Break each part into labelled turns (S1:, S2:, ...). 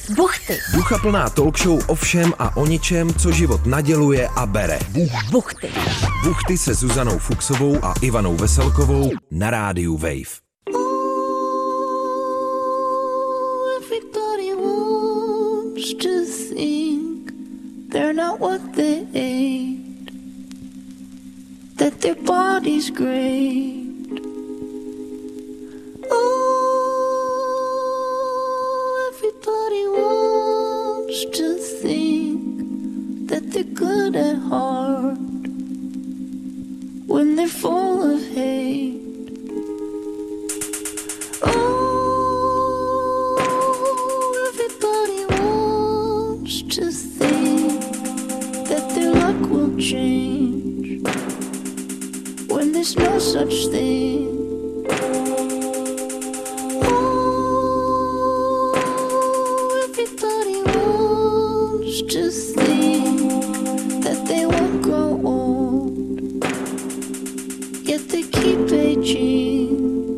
S1: Buchty.
S2: Duchaplná talk show o všem a o ničem, co život naděluje a bere.
S1: Buchty.
S2: Buchty se Zuzanou Fuchsovou a Ivanou Veselkovou na rádiu Wave.
S3: Everybody wants to think they're not what they ate, that their body's great. Oh, everybody wants to think that they're good at heart when they're full of hate. Oh, everybody wants to think that their luck will change when there's no such thing. Oh, everybody wants to think that they won't grow old, yet they keep aging.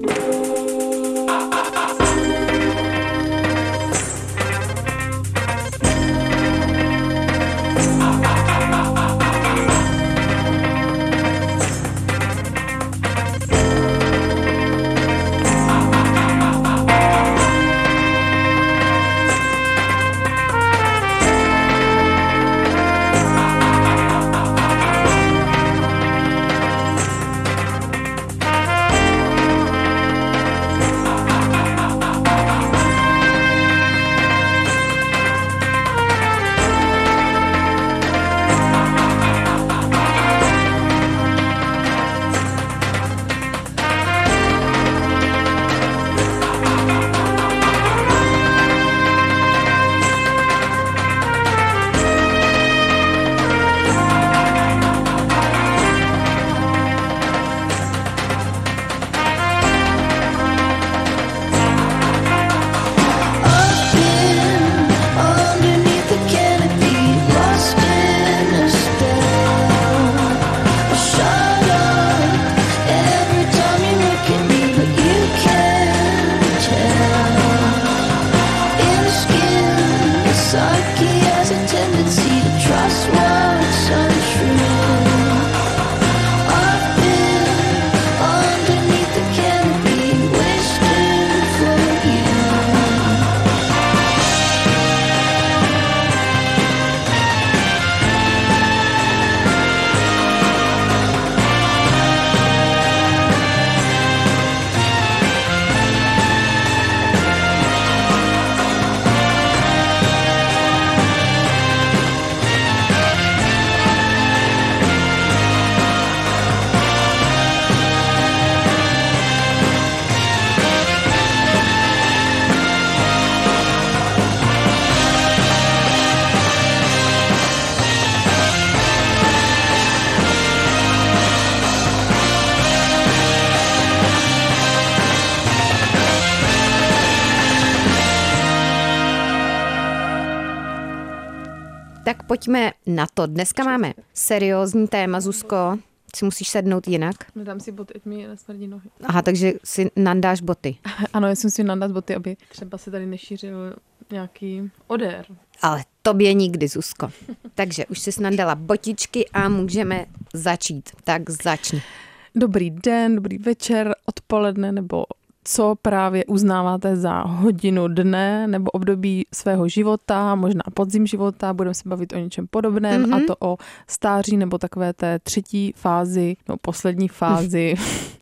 S1: Tak pojďme na to. Dneska máme seriózní téma, Zuzko. Si musíš sednout jinak.
S4: Nedám si boty, ať mi nesmrdí nohy.
S1: Aha, takže si nandáš boty.
S4: Ano, já jsem si nandat boty, aby třeba se tady nešířil nějaký odér.
S1: Ale tobě nikdy, Zuzko. Takže už jsi nandala botičky a můžeme začít. Tak začni.
S4: Dobrý den, dobrý večer, odpoledne nebo co právě uznáváte za hodinu dne nebo období svého života, možná podzim života, budeme se bavit o něčem podobném, a to o stáří nebo takové té třetí fázi, no poslední fázi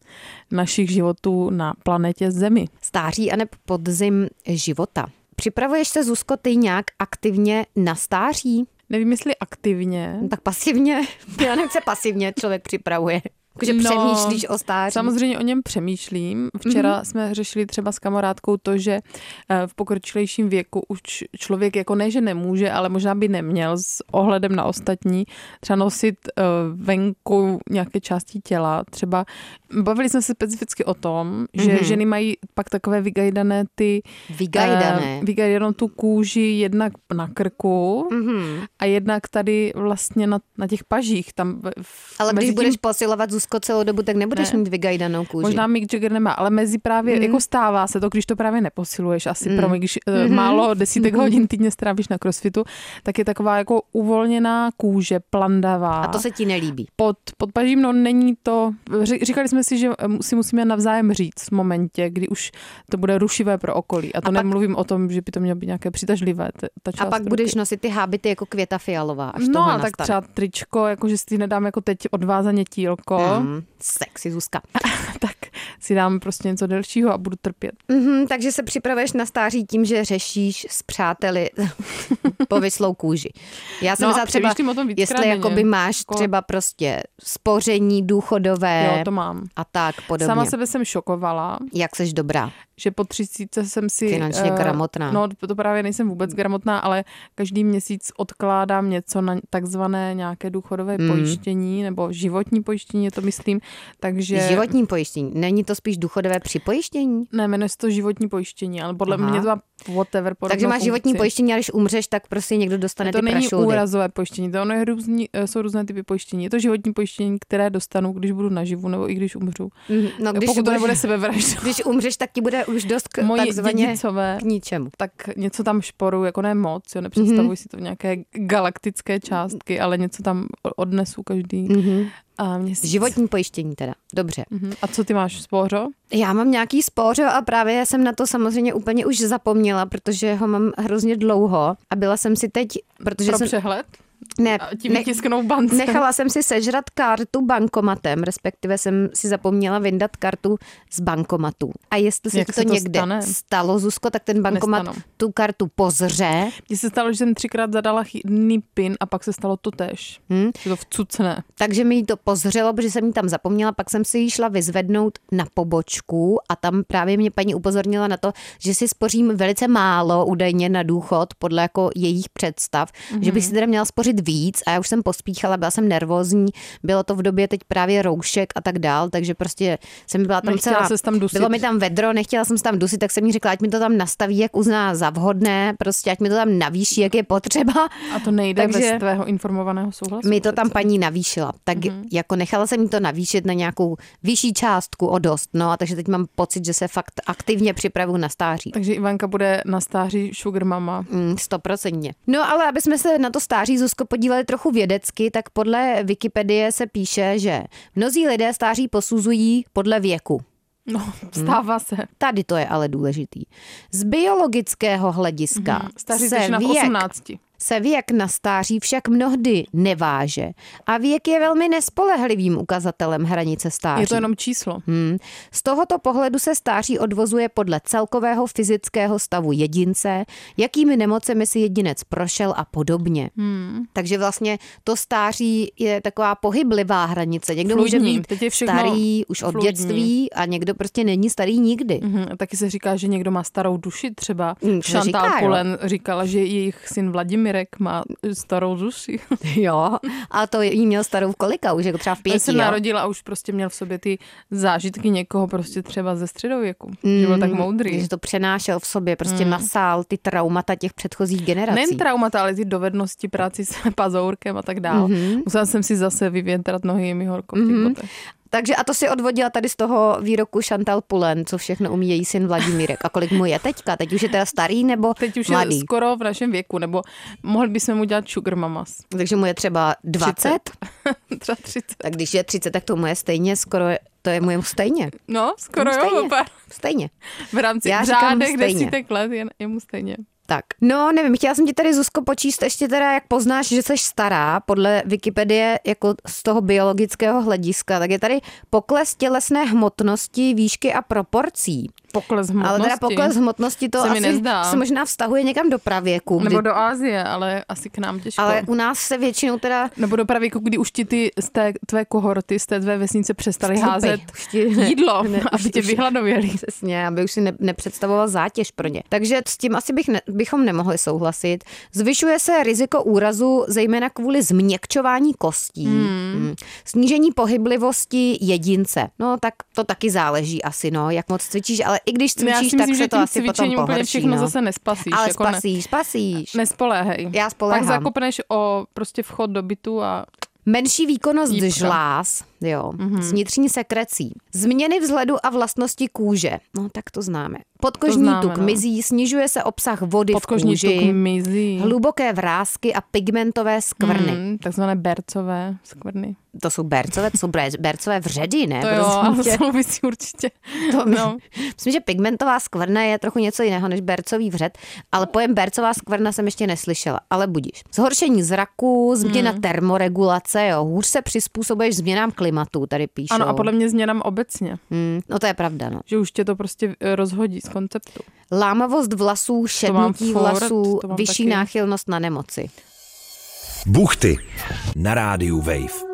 S4: našich životů na planetě Zemi.
S1: Stáří aneb podzim života. Připravuješ se, Zuzko, ty nějak aktivně na stáří?
S4: Nevím, jestli aktivně.
S1: No, tak pasivně. Já nevím, se pasivně člověk připravuje. Že přemýšlíš o stáří.
S4: Samozřejmě o něm přemýšlím. Včera jsme řešili třeba s kamarádkou to, že v pokročilejším věku už člověk jako ne, že nemůže, ale možná by neměl s ohledem na ostatní třeba nosit venku nějaké části těla. Třeba bavili jsme se specificky o tom, že ženy mají pak takové vygajdané vygajdanou tu kůži jednak na krku a jednak tady vlastně na těch pažích. Tam
S1: ale když budeš posilovat, Zuzko, Zuzko, celou dobu, tak nebudeš mít vygajdanou kůži.
S4: Možná Mick Jagger nemá, ale mezi právě, jako stává se to, když to právě neposiluješ, asi pro mě, když málo desítek hodin týdně strávíš na crossfitu, tak je taková jako uvolněná kůže, plandavá.
S1: A to se ti nelíbí.
S4: Pod pažím, no není to, říkali jsme si, že si musíme navzájem říct v momentě, kdy už to bude rušivé pro okolí. A to nemluvím o tom, že by to mělo být nějaké přitažlivé.
S1: A pak budeš nosit ty hábity jako Květa Fialová, až
S4: no,
S1: tohle
S4: tak
S1: nastane.
S4: třeba tričko, jako že si nedám jako teď odvázaně tílko.
S1: Sexy Zuzka.
S4: Tak si dám prostě něco delšího a budu trpět.
S1: Takže se připravuješ na stáří tím, že řešíš s přáteli povislou kůži. Já jsem myslela třeba, jestli jakoby máš třeba prostě spoření důchodové.
S4: Jo, to mám.
S1: A tak podobně.
S4: Sama sebe jsem šokovala.
S1: Jak seš dobrá.
S4: Že po 30 jsem si...
S1: Finančně gramotná.
S4: No, to právě nejsem vůbec gramotná, ale každý měsíc odkládám něco na takzvané nějaké důchodové pojištění, nebo životní pojištění, to myslím. Takže...
S1: Životní pojištění. Není to spíš důchodové připojištění?
S4: Ne, jmenuje se to životní pojištění, ale podle mě to má whatever podobnou
S1: Takže máš
S4: funkci.
S1: životní pojištění a když umřeš, tak prostě někdo dostane ty prašoudy.
S4: To není úrazové pojištění, to jsou různé typy pojištění. Je to životní pojištění, které dostanu, když budu naživu, nebo i když umřu.
S1: No,
S4: pokud to nebude sebevražda.
S1: Když umřeš, tak ti bude už dost takzvaně k ničemu.
S4: Tak něco tam šporu, jako ne moc, jo, nepředstavuji si to v nějaké galaktické částky, ale něco tam odnesu každý měsíc.
S1: Životní pojištění teda, dobře.
S4: A co ty máš, spóřo?
S1: Já mám nějaký spóřo a právě jsem na to samozřejmě úplně už zapomněla, protože ho mám hrozně dlouho a byla jsem si teď, protože
S4: Pro přehled?
S1: Ne,
S4: tím vytisknou bance.
S1: Nechala jsem si sežrat kartu bankomatem, respektive jsem si zapomněla vyndat kartu z bankomatu. A jestli se to někde stalo, Zuzko, tak ten bankomat tu kartu pozře.
S4: Mně se stalo, že jsem 3krát zadala chybný PIN a pak se stalo to též. Že to vcucne.
S1: Takže mi to pozřelo, protože jsem ji tam zapomněla, pak jsem si ji šla vyzvednout na pobočku a tam právě mě paní upozornila na to, že si spořím velice málo údajně na důchod podle jako jejich představ, že bych si teda měla spořit víc a já už jsem pospíchala, byla jsem nervózní, bylo to v době teď právě roušek a tak dál, takže prostě jsem byla tam bylo mi tam vedro, nechtěla jsem se tam dusit, tak jsem jí řekla, ať mi to tam nastaví, jak uzná za vhodné, prostě ať mi to tam navýší, jak je potřeba.
S4: A to nejde bez tvého informovaného souhlasu?
S1: Mi to tam paní navýšila, tak jako nechala jsem jí to navýšit na nějakou vyšší částku o dost, no a takže teď mám pocit, že se fakt aktivně připravuju na stáří.
S4: Takže Ivanka bude na stáří sugar mama.
S1: 100%. No ale aby jsme se na to stáří, Zuzko, podívali trochu vědecky, tak podle Wikipedie se píše, že mnozí lidé stáří posuzují podle věku.
S4: No, stává se.
S1: Tady to je ale důležitý. Z biologického hlediska se věk na stáří však mnohdy neváže a věk je velmi nespolehlivým ukazatelem hranice stáří.
S4: Je to jenom číslo.
S1: Z tohoto pohledu se stáří odvozuje podle celkového fyzického stavu jedince, jakými nemocemi si jedinec prošel a podobně. Takže vlastně to stáří je taková pohyblivá hranice. Někdo může být starý už od dětství a někdo prostě není starý nikdy.
S4: Taky se říká, že někdo má starou duši třeba. Chantal Pullen říkala, že jejich syn Vladimírek má starou duši.
S1: Jo, a to jí měl starou v kolika už, jako třeba v 5.
S4: Já se narodila a už prostě měl v sobě ty zážitky někoho prostě třeba ze středověku. Že byl tak moudrý.
S1: Že to přenášel v sobě, prostě nasál ty traumata těch předchozích generací.
S4: Nejen traumata, ale ty dovednosti práci s pazourkem a tak dál. Musela jsem si zase vyvětrat nohy, je mi horko v těch botech.
S1: Takže a to si odvodila tady z toho výroku Chantal Pullen, co všechno umí její syn Vladimírek. A kolik mu je teďka? Teď už je teda starý nebo
S4: teď už
S1: mladý?
S4: Je skoro v našem věku, nebo mohli bychom mu dělat sugar mamas.
S1: Takže mu je třeba 20?
S4: Třeba 30.
S1: Tak když je 30, tak to mu je stejně skoro, to je mu je stejně.
S4: No, skoro jo.
S1: Stejně.
S4: V rámci řádek desítek let je mu stejně.
S1: Tak, no nevím, chtěla jsem ti tady, Zuzko, počíst ještě teda, jak poznáš, že jsi stará, podle Wikipedie jako z toho biologického hlediska, tak je tady pokles tělesné hmotnosti, výšky a proporcí.
S4: Pokles hmotnosti?
S1: Ale teda pokles hmotnosti to asi se možná vztahuje někam do pravěku.
S4: Nebo do Asie, ale asi k nám těžko.
S1: Ale u nás se většinou teda...
S4: Nebo do pravěku, kdy už ti ty z té tvé kohorty, z té tvé vesnice přestali házet jídlo, aby tě vyhladověli.
S1: Přesně, aby už si nepředstavoval zátěž pro ně. Takže s tím asi bychom nemohli souhlasit. Zvyšuje se riziko úrazu zejména kvůli změkčování kostí, snížení pohyblivosti jedince. No tak to taky záleží asi, no, jak moc cvičíš, ale i když cvičíš, tak se to asi potom pohorší.
S4: Všechno zase nespasíš.
S1: Ale jako spasíš.
S4: Nespoléhej.
S1: Já spoléhám.
S4: Pak zakopneš o prostě vchod do bytu a...
S1: Menší výkonnost žláz Jo, s vnitřní sekrecí. Změny vzhledu a vlastnosti kůže. No, tak to známe. Podkožní tuk mizí, snižuje se obsah vody v kůži.
S4: Mizí.
S1: Hluboké vrásky a pigmentové skvrny.
S4: Takzvané bercové skvrny.
S1: To jsou bercové, to jsou bercové vředy, ne?
S4: To jo, ale souvisí určitě.
S1: Myslím, že pigmentová skvrna je trochu něco jiného než bercový vřed, ale pojem bercová skvrna jsem ještě neslyšela, ale budíš. Zhoršení zraku, změna termoregulace, jo, hůř se přizpůsobuješ změnám klimatu, tady píšou.
S4: Ano, a podle mě změnám obecně.
S1: No to je pravda, no.
S4: Že už tě to prostě rozhodí z konceptu.
S1: Lámavost vlasů, šednutí vlasů, vyšší
S4: taky.
S1: náchylnost na nemoci.
S2: Buchty na rádiu Wave.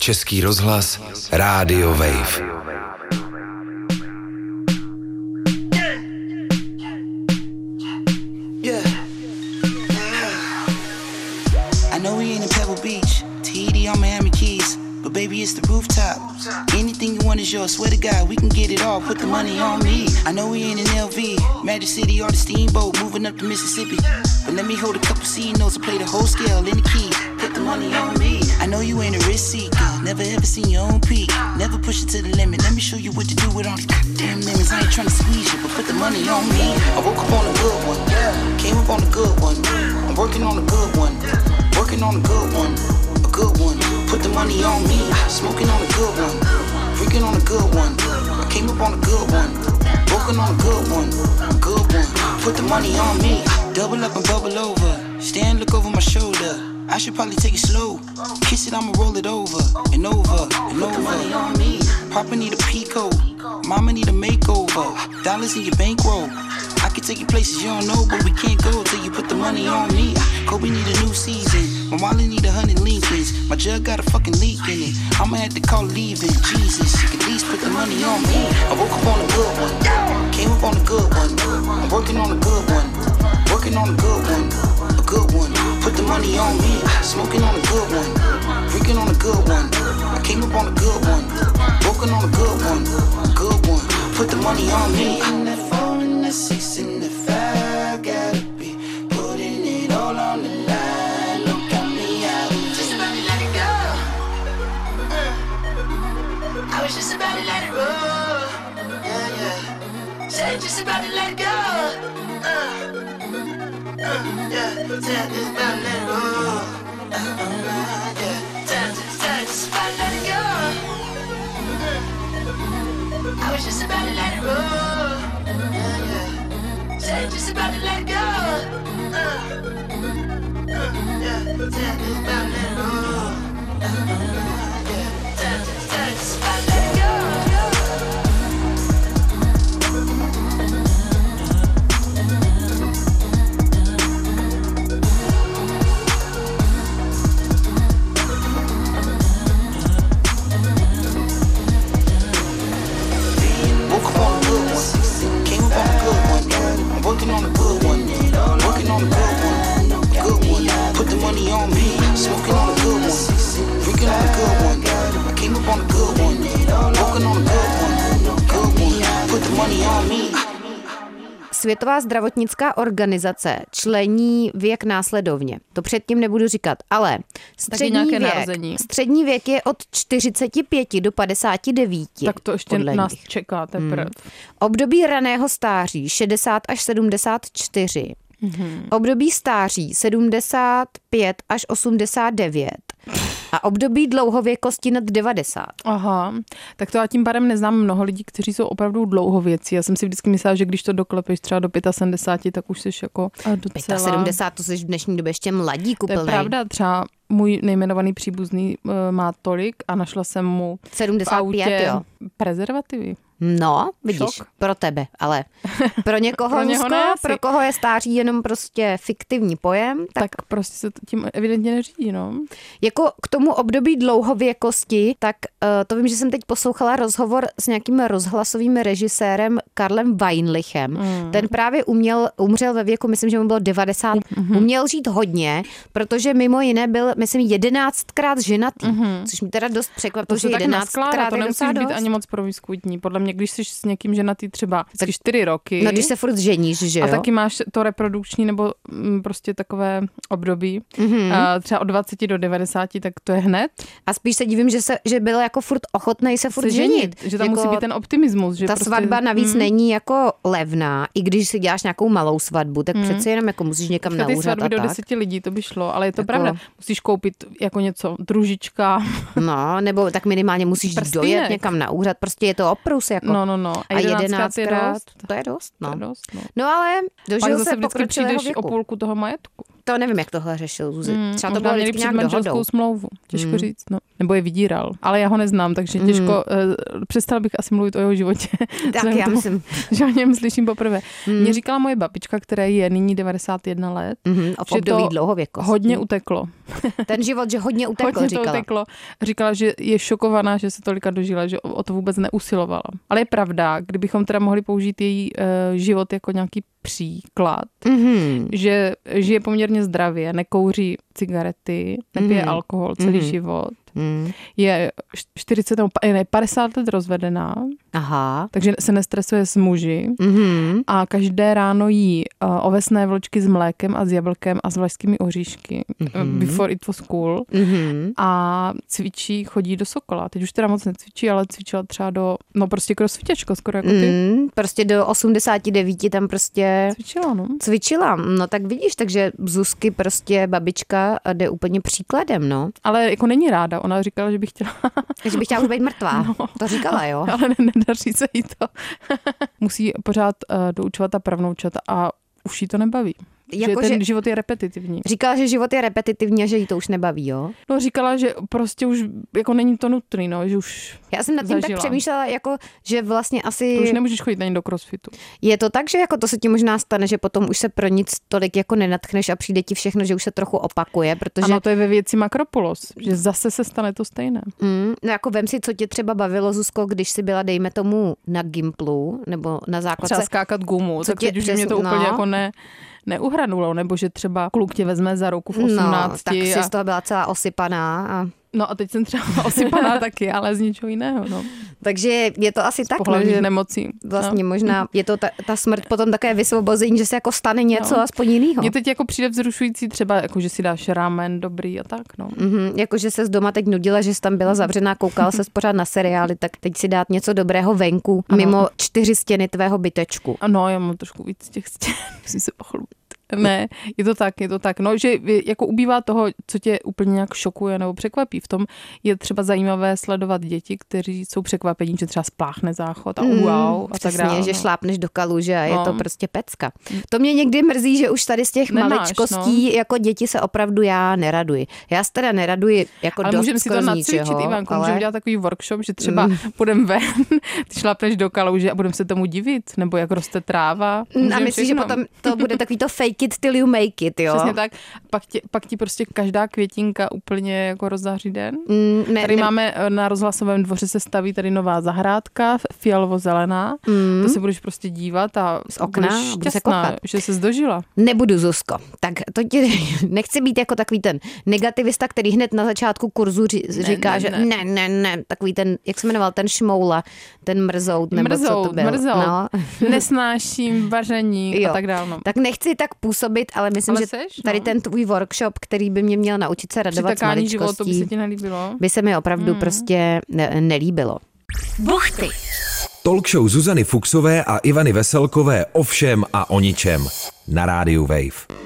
S2: Český rozhlas, Rádio Wave.
S5: know we ain't in Pebble Beach, Tahiti on Miami Keys, but baby it's the rooftop. Anything you want is yours, swear to God, we can get it all, put the money on me. I know we ain't in LV, Magic City or the steamboat, moving up to Mississippi, but let me hold a couple C notes and play the whole scale in the key, put the money on me. I know you ain't a risk seeker, never ever seen your own peak, never push it to the limit, let me show you what to do with all these goddamn limits. I ain't trying to squeeze you, but put the money on me. I woke up on a good one, came up on a good one, I'm working on a good one, working on a good one, a good one. Put the money on me, smoking on a good one, freaking on a good one. I came up on a good one, working on a good one, a good one. Put the money on me, double up and bubble over. Stand, look over my shoulder. I should probably take it slow. Kiss it, I'ma roll it over and over and over. Put the money on me. Papa need a Pico, Mama need a makeover. Dollars in your bankroll. I can take you places you don't know, but we can't go till you put the money on me. Kobe need a new season. My wallet need 100 Lincolns. My jug got a fucking leak in it. I'ma have to call leaving. Jesus, you can at least put the money on me. I woke up on a good one, came up on a good one. I'm working on a good one, working on a good one, a good one. Put the money on me, smoking on a good one, drinking on a good one. I came up on a good one, working on a good one, a good one. Put the money on me. In that 4 and that 6 and that 5, gotta be putting it all on the line. Look at me, I was just about to let it go. I was just about to let it roll. Yeah, yeah. Said just about to let it go. Yeah, said just about to let it roll. Yeah, said just about to let it go. I was just about to let it roll. Yeah, yeah. Said just about to let it go. Yeah, said just about to let it roll. Yeah, said just about to let it go. Working on a good one, working on a good one, good one. Put the money on me, smoking on a good one, drinking on a good one. I came up on a good one, working on a good one, good one. Put the money on me.
S1: Světová zdravotnická organizace člení věk následovně. To předtím nebudu říkat, ale střední věk je od 45 do 59.
S4: Tak to ještě nás čeká teprve.
S1: Období raného stáří 60 až 74. Období stáří 75 až 89. A období dlouhověkosti nad 90.
S4: Aha, tak to já tím pádem neznám mnoho lidí, kteří jsou opravdu dlouhověcí. Já jsem si vždycky myslela, že když to doklepeš třeba do 75, tak už jsi jako docela...
S1: 75, to jsi v dnešní době ještě mladík úplnej.
S4: To je pravda, třeba můj nejmenovaný příbuzný má tolik a našla jsem mu
S1: 75,
S4: v autě
S1: jo.
S4: prezervativy.
S1: No, vidíš,
S4: Šok.
S1: Pro tebe, ale pro někoho, pro koho je stáří jenom prostě fiktivní pojem.
S4: Tak prostě se tím evidentně neřídí, no.
S1: Jako k tomu období dlouhověkosti, tak to vím, že jsem teď poslouchala rozhovor s nějakým rozhlasovým režisérem Karlem Weinlichem. Ten právě umřel ve věku, myslím, že mu bylo 90. Uměl žít hodně, protože mimo jiné byl, myslím, 11krát ženatý, což mi teda dost překvapilo, že 11krát
S4: to nemusíš být ani moc promiskuitní. Podle mě, když jsi s někým ženatý třeba 4 roky.
S1: No, když se furt ženíš, že jo?
S4: A taky máš to reprodukční nebo prostě takové období. Třeba od 20 do 90, tak to je hned.
S1: A spíš se divím, že byl jako furt ochotnej se furt ženit.
S4: Že tam
S1: jako
S4: musí být ten optimismus. Že
S1: ta
S4: prostě,
S1: svatba navíc není jako levná. I když si děláš nějakou malou svatbu, tak přece jenom jako musíš někam na úřad
S4: svatby
S1: a tak.
S4: do 10 lidí, to by šlo, ale je to jako... pravda. Musíš koupit jako něco, družička.
S1: No, nebo tak minimálně musíš dojet někam na úřad. Prostě je to oprus jako.
S4: No. A 11krát
S1: to je dost, no.
S4: To je dost, no.
S1: No ale dožil se
S4: vždycky
S1: pokročilého
S4: přijdeš
S1: věku.
S4: o půlku toho majetku.
S1: To nevím, jak tohle řešil Zuzi. Třeba to
S4: Možná
S1: bylo
S4: měli
S1: vždycky nějak
S4: předmanželskou
S1: dohodou.
S4: smlouvu. Těžko říct, no. Nebo je vydíral. Ale já ho neznám, takže těžko. Přestala bych asi mluvit o jeho životě.
S1: Tak já myslím.
S4: Že o něm slyším poprvé. Mě říkala moje babička, která je nyní 91 let,
S1: V období dlouhověkosti.
S4: hodně uteklo.
S1: Ten život, že hodně utekl,
S4: Hodně
S1: říkala.
S4: to uteklo. Říkala, že je šokovaná, že se tolika dožila, že o to vůbec neusilovala. Ale je pravda, kdybychom teda mohli použít její život jako nějaký příklad, že žije poměrně zdravě, nekouří cigarety, nepije alkohol celý život, je 50 let rozvedená,
S1: Aha.
S4: takže se nestresuje s muži a každé ráno jí ovesné vločky s mlékem a s jablkem a s vlašskými oříšky before it was cool a cvičí, chodí do Sokola. Teď už teda moc necvičí, ale cvičila třeba prostě crossfitačko, skoro jako ty.
S1: Prostě do 89 tam prostě
S4: Cvičila, no.
S1: cvičila. No tak vidíš, takže Zuzky prostě babička jde úplně příkladem, no.
S4: Ale jako není ráda, ona říkala, že by chtěla,
S1: Takže bych chtěla už být mrtvá. To říkala, jo.
S4: ale nedaří se jí to. Musí pořád doučovat a pravnoučat a už jí to nebaví.
S1: Jako,
S4: že ten
S1: že-
S4: život je repetitivní.
S1: Říkala, že život je repetitivní a že jí to už nebaví, jo.
S4: No říkala, že prostě už jako není to nutný, no, že už
S1: Já jsem nad tím tak
S4: zažila.
S1: přemýšlela, jako, že vlastně asi
S4: už nemůžeš chodit ani do crossfitu.
S1: je to tak, že jako to se ti možná stane, že potom už se pro nic tolik jako nenatchneš a přijde ti všechno, že už se trochu opakuje, protože
S4: Ano, to je ve věci Makropulos, že zase se stane to stejné.
S1: no jako vem si, co tě třeba bavilo, Zuzko, když jsi byla, dejme tomu, na Gimplu nebo na základce.
S4: Třeba skákat gumu,
S1: Co
S4: tak
S1: tě
S4: teď už mě
S1: přesně-
S4: to úplně
S1: no.
S4: jako neuhranulo, nebo že třeba kluk tě vezme za ruku v 18.
S1: No, tak jsi z toho byla celá osypaná.
S4: No a teď jsem třeba osypaná taky, ale z ničeho jiného, no.
S1: Takže je to asi tak, no,
S4: Pohlavních
S1: že
S4: nemocí.
S1: vlastně možná je to ta smrt potom také vysvobození, že se jako stane něco aspoň jinýho.
S4: Mně teď jako přijde vzrušující třeba, jako že si dáš ramen dobrý a tak, no.
S1: Jako, že ses doma teď nudila, že jsi tam byla zavřená, koukala ses pořád na seriály, tak teď si dát něco dobrého venku, mimo 4 stěny tvého bytečku.
S4: Ano, já mám trošku víc těch stěn, musím se pochlubit. Ne, je to tak. No, že jako ubývá toho, co tě úplně nějak šokuje nebo překvapí. V tom je třeba zajímavé sledovat děti, kteří jsou překvapení, že třeba spláchne záchod a wow a tak
S1: Přesně,
S4: dále.
S1: že
S4: no.
S1: šlápneš do kaluže a je
S4: No.
S1: to prostě pecka. To mě někdy mrzí, že už tady z těch
S4: Nemáš,
S1: maličkostí jako děti se opravdu já neraduji. Já se teda neraduji jako
S4: Ale
S1: dost
S4: můžeme si to
S1: skoro z
S4: nacvičit,
S1: ničeho,
S4: Ivanko,
S1: ale...
S4: můžeme dělat takový workshop, že třeba půjdeme ven, ty šlápneš do kalouže a budeme se tomu divit, nebo jak roste tráva.
S1: A
S4: Můžeme
S1: myslíš, že
S4: všechno.
S1: potom to bude takový to fake it till you make it, jo?
S4: Přesně tak. Pak ti prostě každá květinka úplně jako rozzáří den.
S1: Ne,
S4: Tady máme na rozhlasovém dvoře se staví tady nová zahrádka, fialovo-zelená. To se budeš prostě dívat a
S1: Z okna
S4: budeš
S1: a bude se
S4: šťastná,
S1: kochat.
S4: že se zdožila.
S1: Nebudu, Zuzko. Tak to ti nechci být jako takový ten negativista, který hned na začátku kurzu říká,
S4: ne,
S1: že
S4: ne.
S1: ne, takový ten, jak se jmenoval, ten šmoula, ten mrzout, nebo co to byl.
S4: Mrzout.
S1: No.
S4: Nesnáším vaření
S1: Jo.
S4: a tak dále. No.
S1: Tak nechci tak působit, ale myslím,
S4: Ale
S1: že
S4: seš,
S1: tady
S4: no.
S1: ten tvůj workshop, který by mě měl naučit se radovat z
S4: Přitakání životu by se
S1: maličkostí,
S4: ti nelíbilo.
S1: by se mi opravdu prostě nelíbilo.
S3: Buchty.
S2: Talk show Zuzany Fuchsové a Ivany Veselkové o všem a o ničem na rádiu Wave.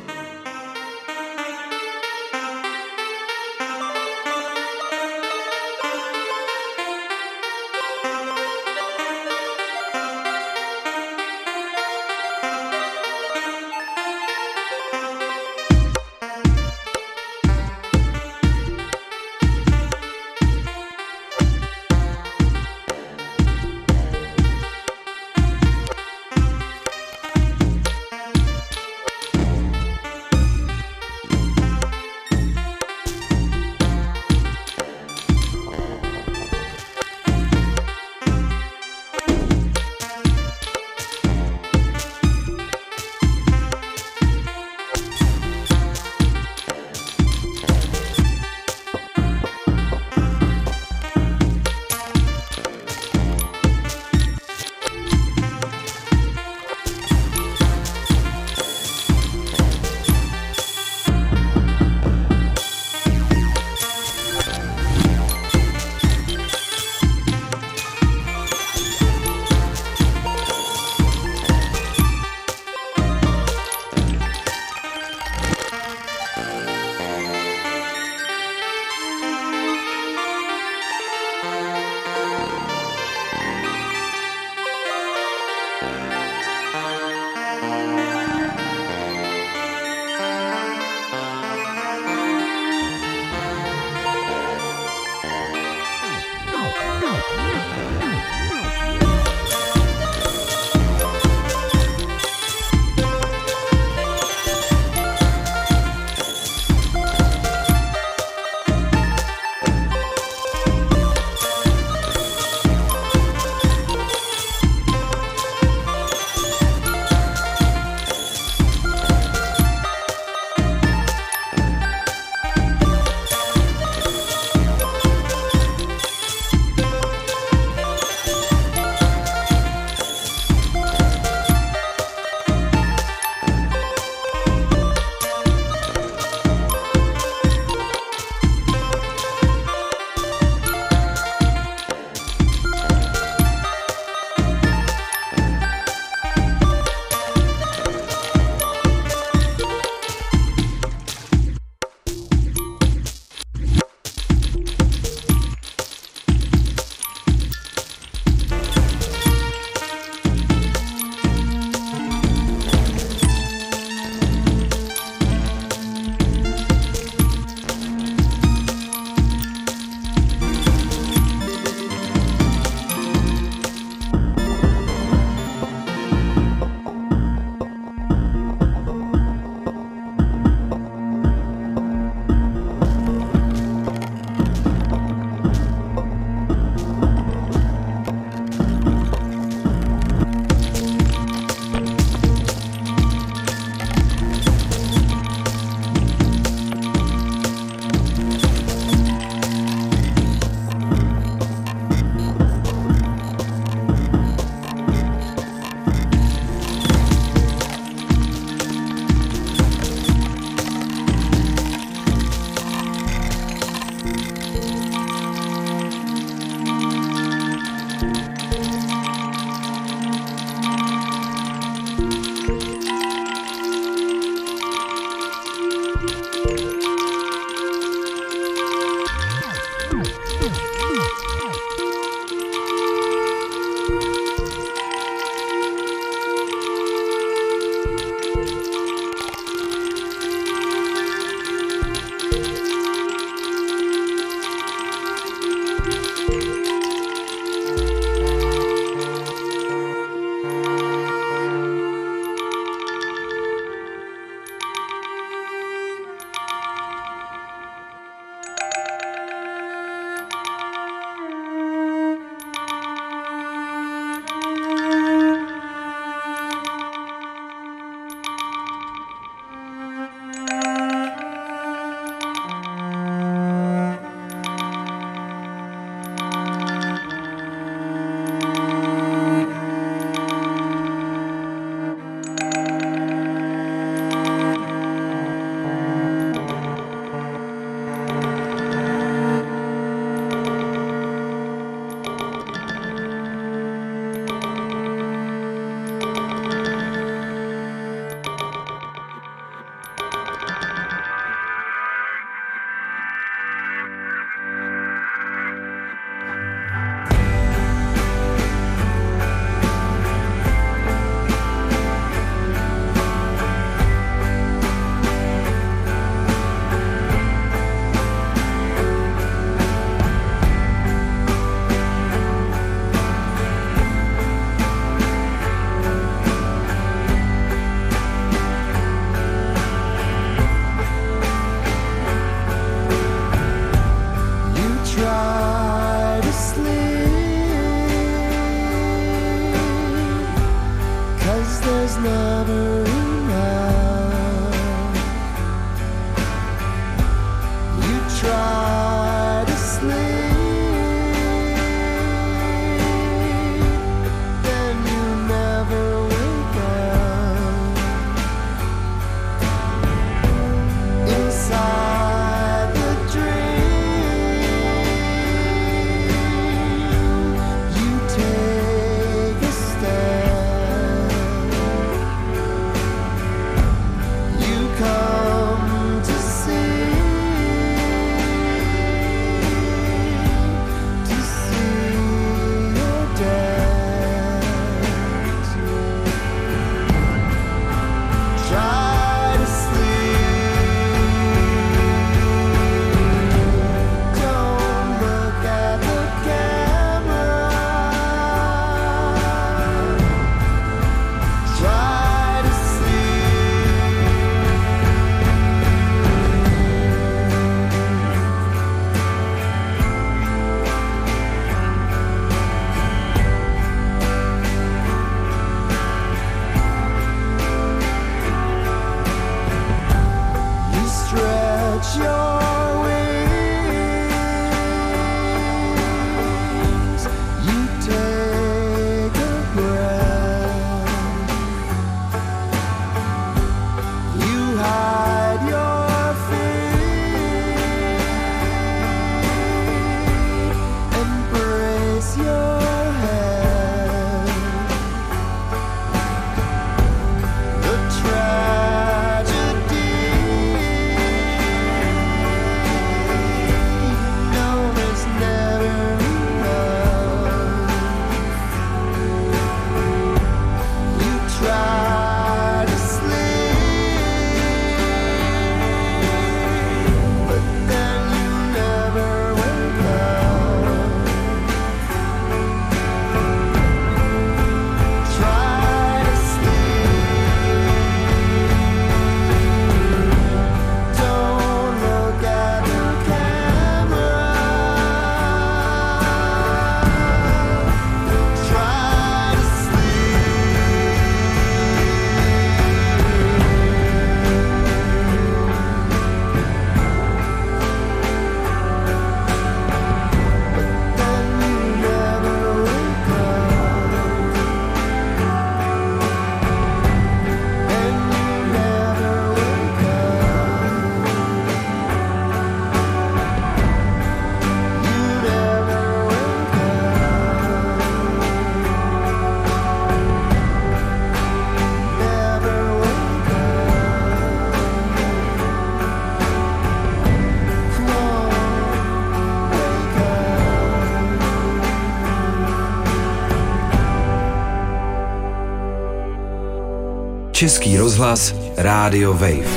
S2: Český rozhlas Rádio Wave.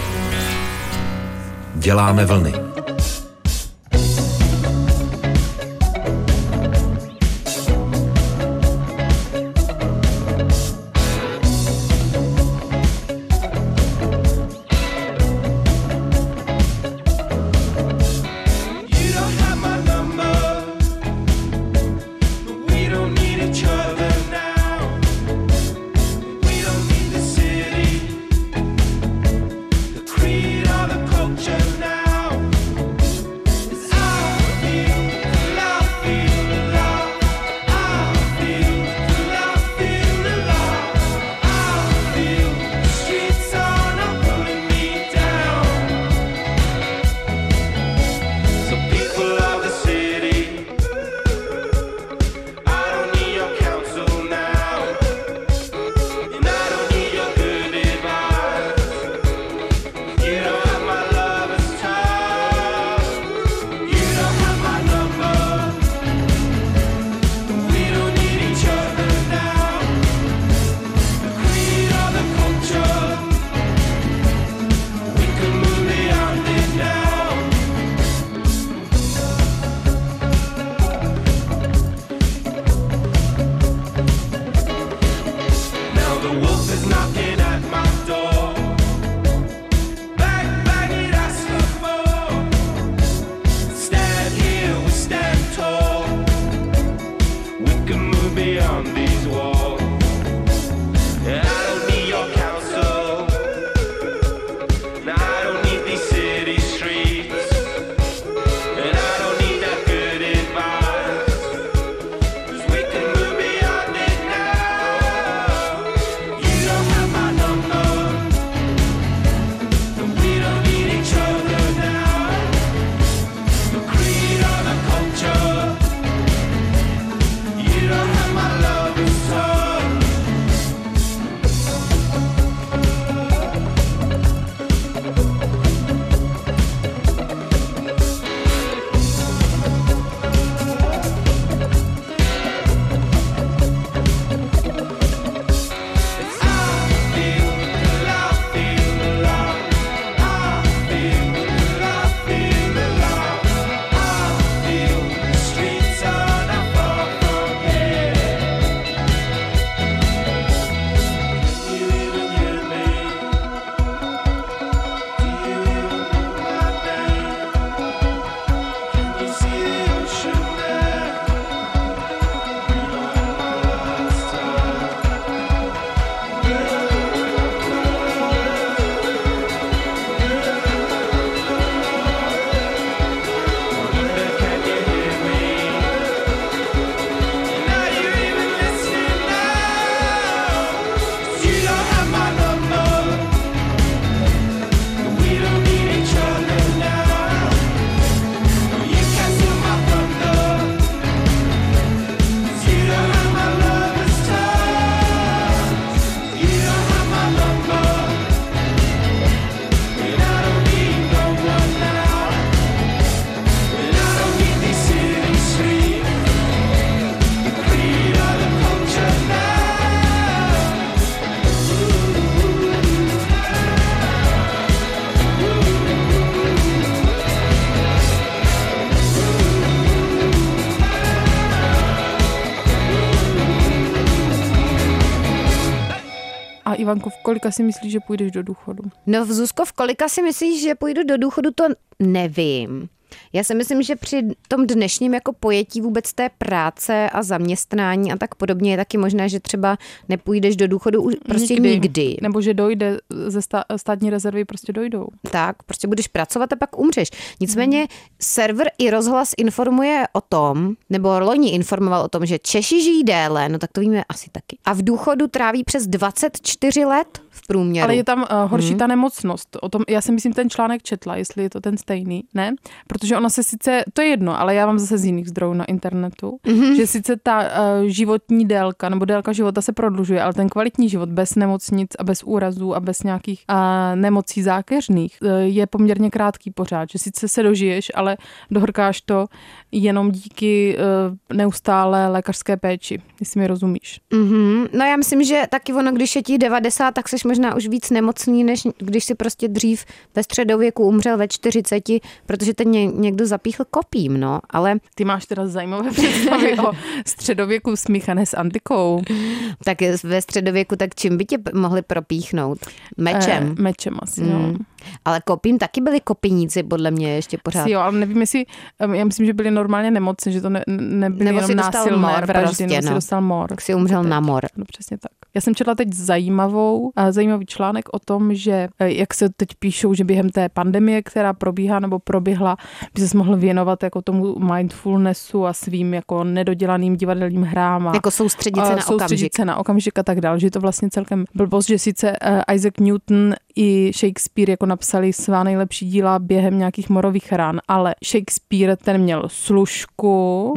S2: Děláme vlny.
S4: Ivanko, v kolika si myslíš, že půjdeš do důchodu?
S1: No Zuzko, v kolika si myslíš, že půjdu do důchodu, to nevím. Já si myslím, že při tom dnešním jako pojetí vůbec té práce a zaměstnání a tak podobně je taky možné, že třeba nepůjdeš do důchodu už prostě nikdy.
S4: Nebo že dojde ze státní rezervy, prostě dojdou.
S1: Tak, prostě budeš pracovat a pak umřeš. Nicméně server i rozhlas informuje o tom, nebo loni informoval o tom, že Češi žijí déle, no tak to víme asi taky. A v důchodu tráví přes 24 let v průměru.
S4: Ale je tam horší ta nemocnost. O tom, já si myslím, ten článek četla, jestli je to ten stejný, ne? protože ona se sice, to je jedno, ale já mám zase z jiných zdrojů na internetu, že sice ta životní délka nebo délka života se prodlužuje, ale ten kvalitní život bez nemocnic a bez úrazů a bez nějakých nemocí zákeřných je poměrně krátký pořád, že sice se dožiješ, ale dohrkáš to jenom díky neustále lékařské péči, jestli mi rozumíš.
S1: No já myslím, že taky ono, když je ti 90, tak seš možná už víc nemocný, než když si prostě dřív ve středověku umřel ve 40, protože ten někdo zapíchl kopím, no, ale...
S4: Ty máš teda zajímavé představy o středověku smíchané s antikou.
S1: Tak ve středověku, tak čím by tě mohli propíchnout? Mečem.
S4: Mečem asi, no.
S1: Ale kopím taky byli kopiníci, podle mě ještě pořád.
S4: Jo, ale nevím, jestli, já myslím, že byli normálně nemocní, že to nebyly
S1: nebo
S4: jenom násilné
S1: mor
S4: vraždy,
S1: prostě,
S4: nebo si dostal mor.
S1: Tak si umřel na mor.
S4: No přesně tak. Já jsem četla teď zajímavý článek o tom, že jak se teď píšou, že během té pandemie, která probíhá nebo proběhla, by se mohl věnovat jako tomu mindfulnessu a svým jako nedodělaným divadelním hrám.
S1: Jako soustředit se
S4: na okamžik a tak dál, že je to vlastně celkem blbost, že sice Isaac Newton i Shakespeare jako napsali svá nejlepší díla během nějakých morových ran, ale Shakespeare ten měl služku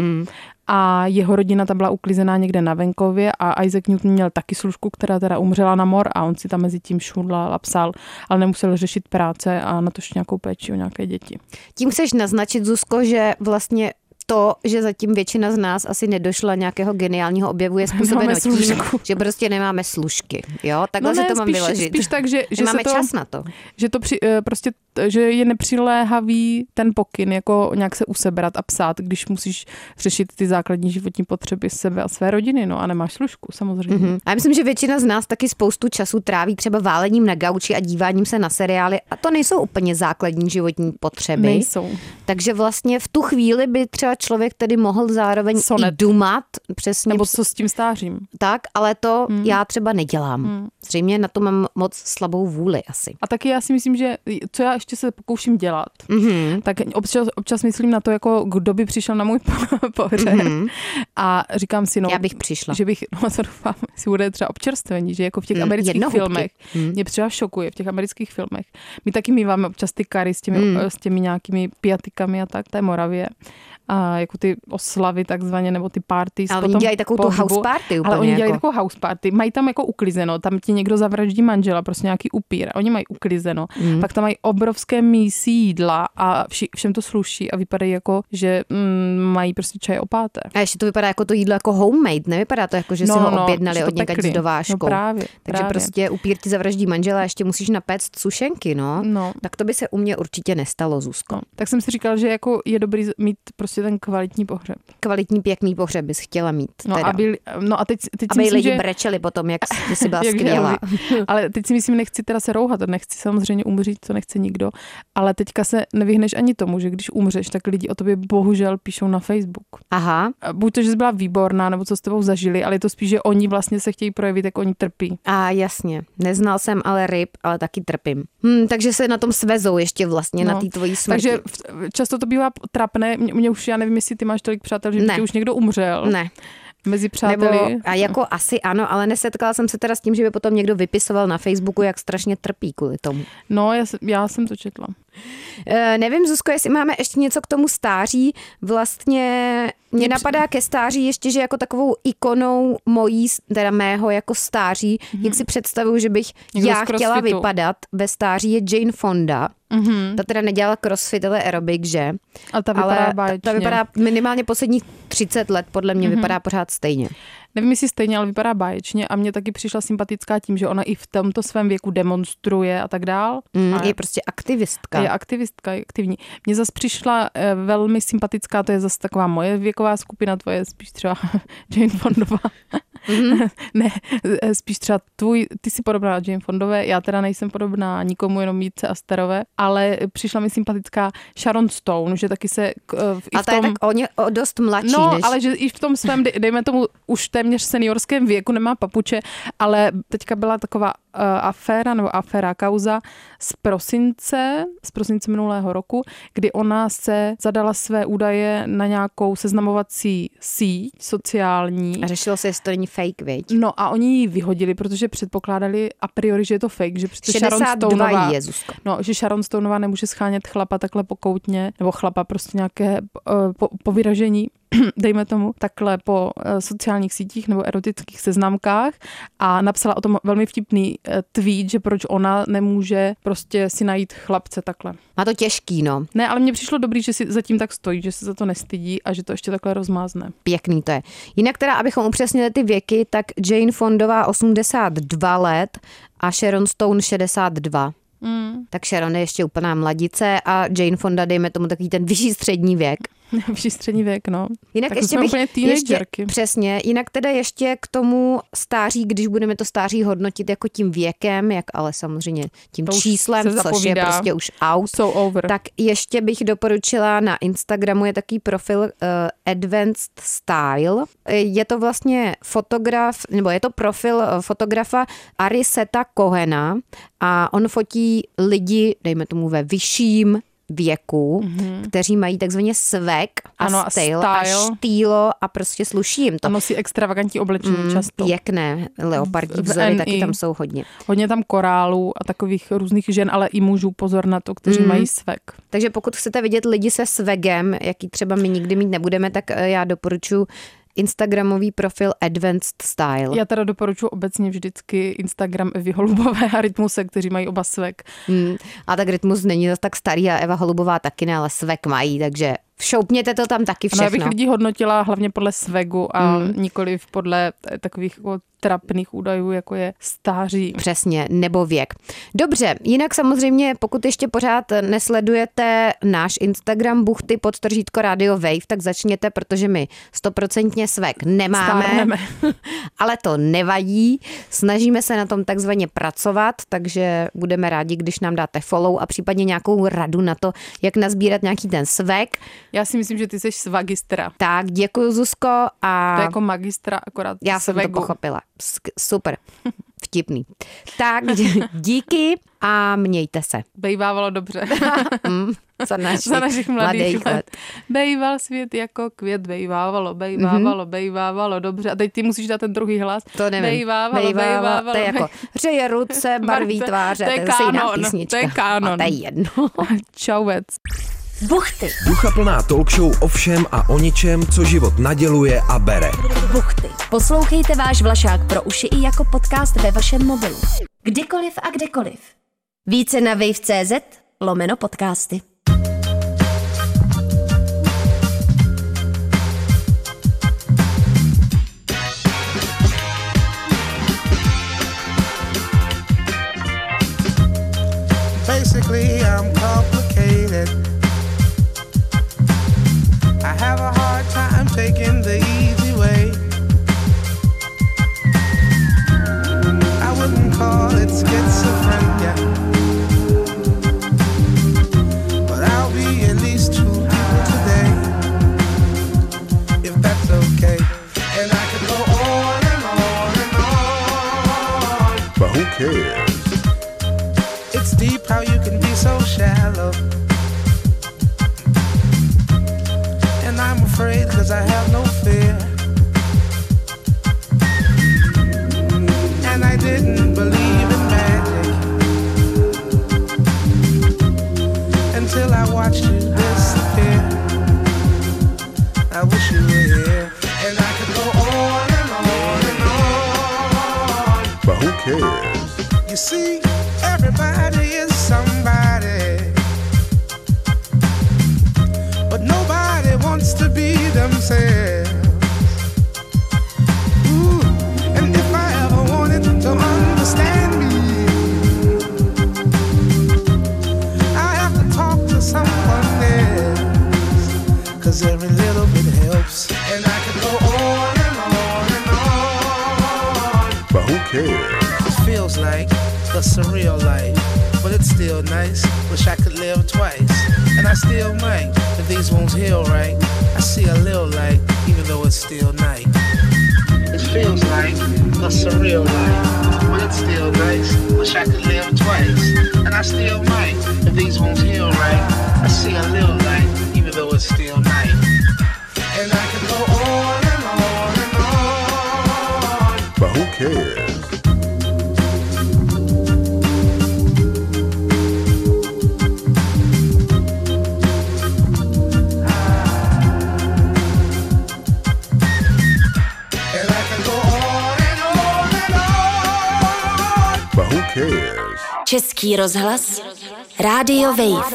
S4: a jeho rodina ta byla uklizená někde na venkově a Isaac Newton měl taky služku, která teda umřela na mor a on si tam mezi tím šudlal a psal, ale nemusel řešit práce a natož nějakou péči o nějaké děti.
S1: Tím chceš naznačit, Zuzko, že vlastně to, že zatím většina z nás asi nedošla nějakého geniálního objevu, je způsobeno tím, že prostě nemáme služky. Jo, takhle se to mám vyložit.
S4: Spíš tak, že
S1: nemáme čas na to.
S4: Že to prostě, že je nepřiléhavý ten pokyn, jako nějak se usebrat a psát, když musíš řešit ty základní životní potřeby sebe a své rodiny, no a nemáš služku, samozřejmě.
S1: A já myslím, že většina z nás taky spoustu času tráví třeba válením na gauči a díváním se na seriály a to nejsou úplně základní životní potřeby.
S4: Nejsou.
S1: Takže vlastně v tu chvíli by třeba člověk tedy mohl zároveň i dumat. Přesně.
S4: Nebo co s tím stářím.
S1: Tak, ale to já třeba nedělám. Zřejmě na to mám moc slabou vůli asi.
S4: A taky já si myslím, že co já ještě se pokouším dělat, tak občas myslím na to, jako kdo by přišel na můj pohřeb. A říkám si, no,
S1: já bych přišla.
S4: Že bych, no to doufám, si bude třeba občerstvení, že jako v těch amerických filmech, mě třeba šokuje v těch amerických filmech. My taky míváme občas ty kary s těmi nějakými piatikami a tak, té Moravě. A jako ty oslavy takzvaně, nebo ty party.
S1: Ale oni dělají takovou tu house party úplně.
S4: Ale oni dělají
S1: jako
S4: takovou house party. Mají tam jako uklizeno, tam ti někdo zavraždí manžela, prostě nějaký upír. A oni mají uklizeno. Pak tam mají obrovské mísy jídla a všem to sluší a vypadají jako, že mají prostě čaj o páté.
S1: A ještě to vypadá jako to jídlo jako homemade, nevypadá to jako, že si ho objednali od někať s dovážkou.
S4: No právě.
S1: Takže prostě upír ti zavraždí manžela a ještě musíš napéct sušenky, no. Tak to by se u mě určitě nestalo, Zuzko.
S4: No. Tak jsem si říkal, že jako je dobrý mít prostě ten kvalitní pohřeb.
S1: Kvalitní, pěkný pohřeb bys chtěla mít.
S4: A teď
S1: aby
S4: si
S1: lidi
S4: že
S1: brečeli potom, jak jsi byla skvělá.
S4: Ale teď si myslím, nechci teda se rouhat, nechci samozřejmě umřít, to nechce nikdo, ale teďka se nevyhneš ani tomu, že když umřeš, tak lidi o tobě bohužel píšou na Facebook.
S1: Aha.
S4: Buď to, že jsi byla výborná, nebo co s tebou zažili, ale je to spíš, že oni vlastně se chtějí projevit, jak oni trpí.
S1: A jasně, neznal jsem ale ryb, ale taky trpím. Takže se na tom svezou ještě vlastně na té tvojí smrti.
S4: Takže často to bývá trapné, mě už, já nevím, jestli ty máš tolik přátel, že by ti už někdo umřel.
S1: Ne.
S4: Mezi přáteli.
S1: A jako asi ano, ale nesetkala jsem se teda s tím, že by potom někdo vypisoval na Facebooku, jak strašně trpí kvůli tomu.
S4: No, já jsem to četla.
S1: Nevím, Zuzko, jestli máme ještě něco k tomu stáří. Vlastně mě napadá ke stáří ještě, že jako takovou ikonou mého jako stáří, jak si představuju, že bych já chtěla vypadat ve stáří, je Jane Fonda. Ta teda nedělala crossfit, ale aerobik, že?
S4: Ale ta vypadá báječně.
S1: Ta vypadá minimálně posledních 30 let, podle mě vypadá pořád stejně.
S4: Nevím, jestli stejně, ale vypadá báječně a mně taky přišla sympatická tím, že ona i v tomto svém věku demonstruje a tak dál.
S1: Je prostě aktivistka.
S4: Je aktivistka, je aktivní. Mně zase přišla velmi sympatická, to je zase taková moje věková skupina, tvoje spíš třeba Jane Fondová. Ne, spíš třeba ty jsi podobná Jane Fondové, já teda nejsem podobná nikomu, jenom Jitce Asterové, ale přišla mi sympatická Sharon Stone, že taky se
S1: a ta je tak o dost mladší.
S4: No,
S1: než...
S4: ale že i v tom svém, dejme tomu, už téměř seniorském věku nemá papuče, ale teďka byla taková aféra nebo aféra kauza z prosince minulého roku, kdy ona se zadala své údaje na nějakou seznamovací síť sociální.
S1: A řešilo se, jestli to není fake, viď?
S4: No a oni ji vyhodili, protože předpokládali a priori, že je to fake, že přece
S1: 62 je, Zuzko.
S4: No, že Sharon Stoneová nemůže schánět chlapa takhle pokoutně, nebo chlapa prostě nějaké po vyražení, dejme tomu, takhle po sociálních sítích nebo erotických seznamkách a napsala o tom velmi vtipný tweet, že proč ona nemůže prostě si najít chlapce takhle.
S1: Má to těžký, no.
S4: Ne, ale mně přišlo dobrý, že si zatím tak stojí, že se za to nestydí a že to ještě takhle rozmázne.
S1: Pěkný to je. Jinak teda, abychom upřesnili ty věky, tak Jane Fondová 82 let a Sharon Stone 62. Tak Sharon je ještě úplná mladice a Jane Fonda, dejme tomu takový ten vyšší střední věk.
S4: Vyšší střední věk, no.
S1: Jinak
S4: tak
S1: ještě
S4: bych úplně teenagerky.
S1: Přesně, jinak teda ještě k tomu stáří, když budeme to stáří hodnotit jako tím věkem, jak ale samozřejmě tím to číslem, což je prostě už out,
S4: so over.
S1: Tak ještě bych doporučila na Instagramu je takový profil Advanced Style. Je to vlastně je to profil fotografa Ariseta Cohena a on fotí lidi, dejme tomu ve vyšším věku, kteří mají takzvaně swag a styl a štýlo a prostě sluší jim to.
S4: A nosí extravagantní oblečení často.
S1: Pěkné leopardí vzory, taky tam jsou hodně.
S4: Hodně tam korálů a takových různých žen, ale i mužů, pozor na to, kteří mají swag.
S1: Takže pokud chcete vidět lidi se swagem, jaký třeba my nikdy mít nebudeme, tak já doporučuji Instagramový profil Advanced Style.
S4: Já teda doporučuji obecně vždycky Instagram Evy Holubové a Rytmuse, kteří mají oba swag.
S1: A tak Rytmus není zase tak starý a Eva Holubová taky ne, ale swag mají, takže šoupněte to tam taky všechno.
S4: No, já bych lidí hodnotila hlavně podle swagu a nikoliv podle takových jako trapných údajů, jako je stáří.
S1: Přesně, nebo věk. Dobře, jinak samozřejmě, pokud ještě pořád nesledujete náš Instagram buchty_radio Wave, tak začněte, protože my 100% swag nemáme, ale to nevadí. Snažíme se na tom takzvaně pracovat, takže budeme rádi, když nám dáte follow a případně nějakou radu na to, jak nazbírat nějaký ten swag.
S4: Já si myslím, že ty jsi swagistra.
S1: Tak, děkuji, Zuzko. A
S4: to je jako magistra, akorát
S1: já jsem to pochopila. Super. Vtipný. Tak, díky a mějte se.
S4: Bejvávalo dobře.
S1: Za našich mladých let.
S4: Bejval svět jako květ, bejvávalo dobře. A teď ty musíš dát ten druhý hlas.
S1: To nevím.
S4: Bejvávalo.
S1: To je jako hřeje ruce, barví tváře.
S4: To je kánon. To je kánon.
S1: A to je jedno.
S4: Čauvec.
S6: Buchty.
S2: Ducha plná talk show o všem a o ničem, co život naděluje a bere.
S6: Buchty. Poslouchejte váš Vlašák pro uši i jako podcast ve vašem mobilu. Kdykoliv a kdekoliv. Více na wave.cz/podcasty.
S7: Basically, I'm complicated. I have a hard time taking the easy way. I wouldn't call it schizophrenia, but I'll be at least 2 people today, if that's okay. And I could go on and on and on.
S8: But who cares?
S7: It's deep how you can be so shallow. And I'm afraid cause I have no fear. And I didn't believe in magic until I watched you disappear. I wish you were here. And I could go on and on and on.
S8: But who cares?
S7: You see, everybody is somebody, but nobody wants to be themselves. Ooh, and if I ever wanted to understand me, I have to talk to someone else, cause every little bit helps. And I could go on and on and on.
S8: But who cares?
S7: It feels like the surreal life, but it's still nice. Wish I could live twice, and I still might. If these wounds heal right, I see a little light, even though it's still night. It feels like a surreal life, but it's
S9: still nice. Wish I could live twice, and I still might. If these wounds heal right, I see a little light, even though it's still night.
S7: And I can go on and on and on.
S8: But who cares?
S7: And I can go on and on and on.
S8: But who cares?
S6: Český rozhlas, Rádio Wave.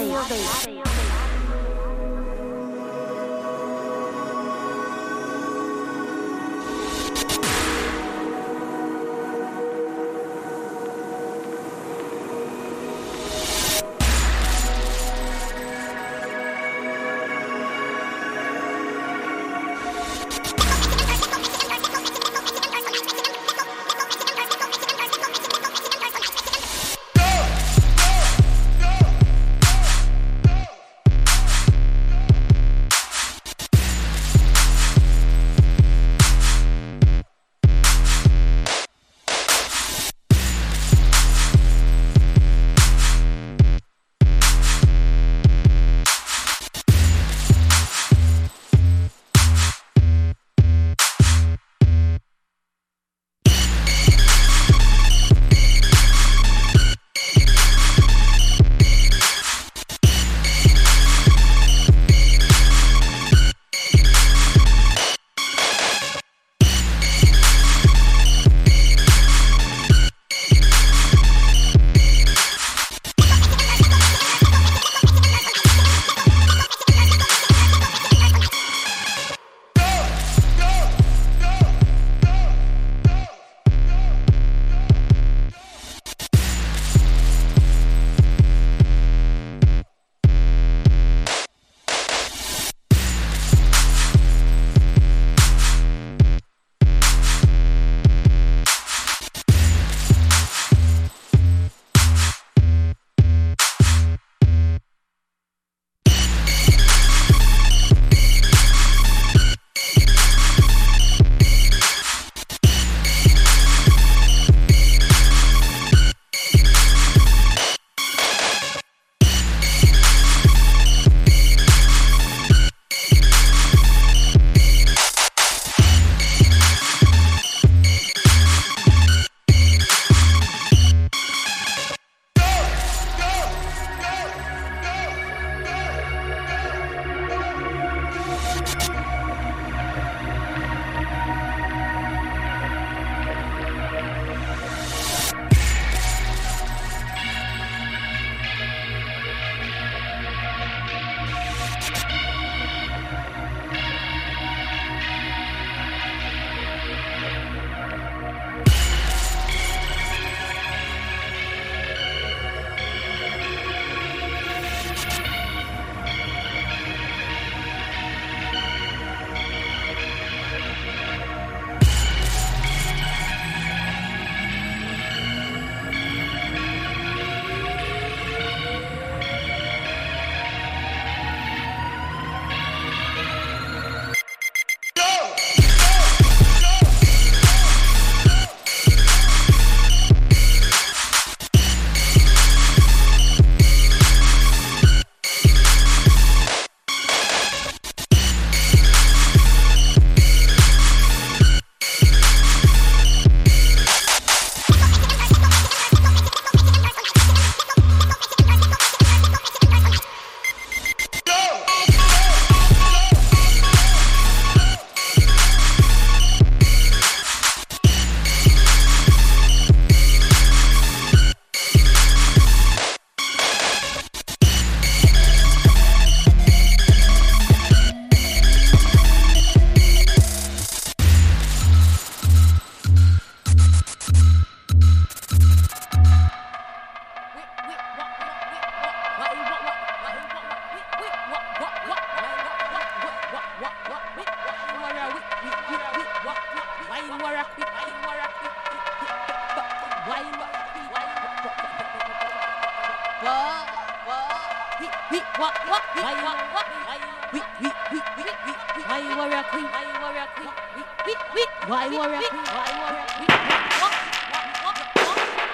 S10: Why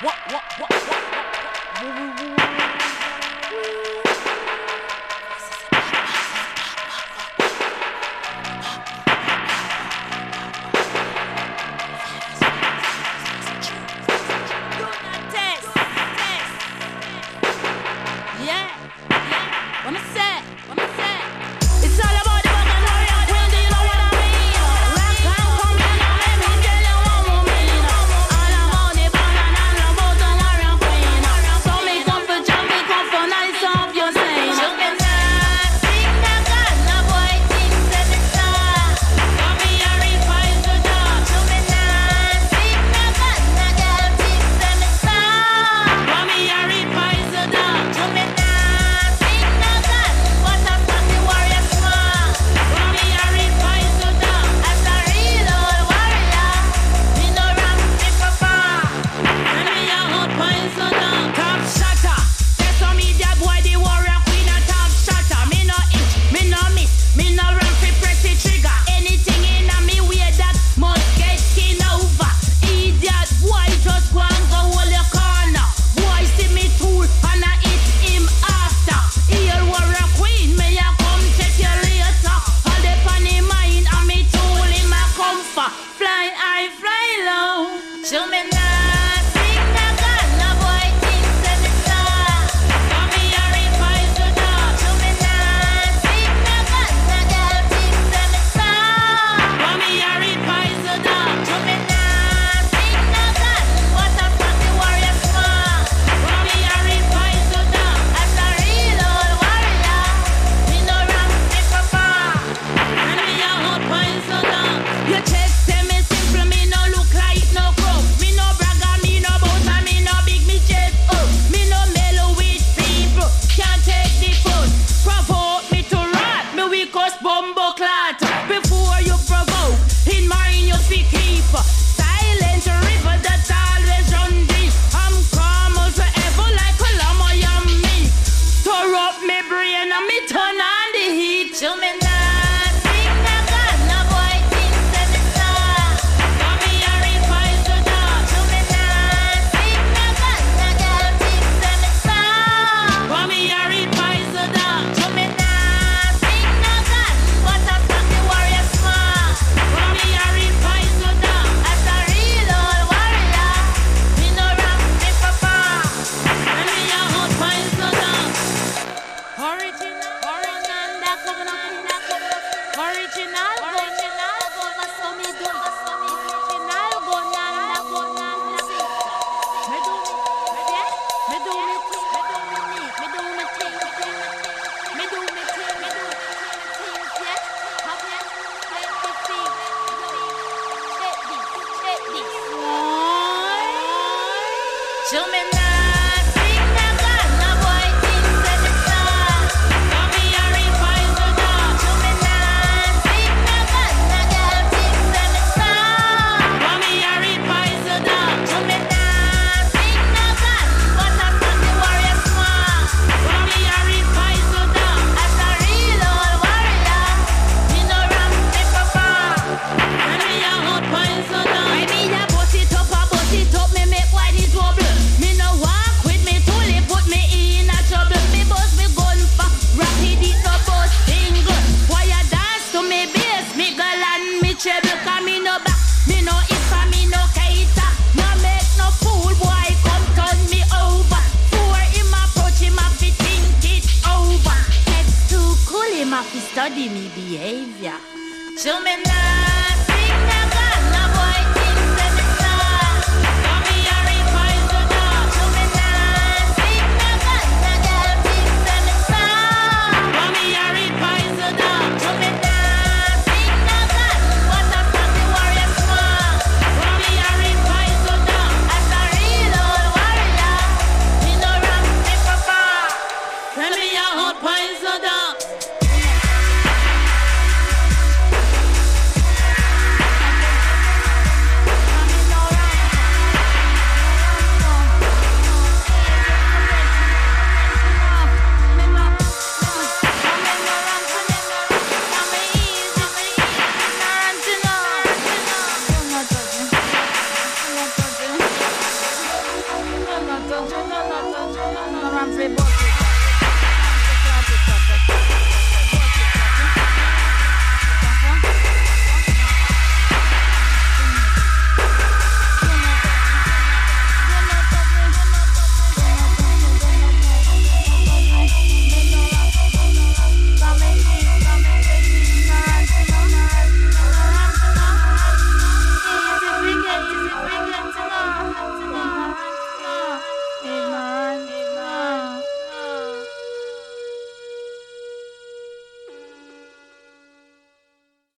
S10: Study me behavior. Till me now.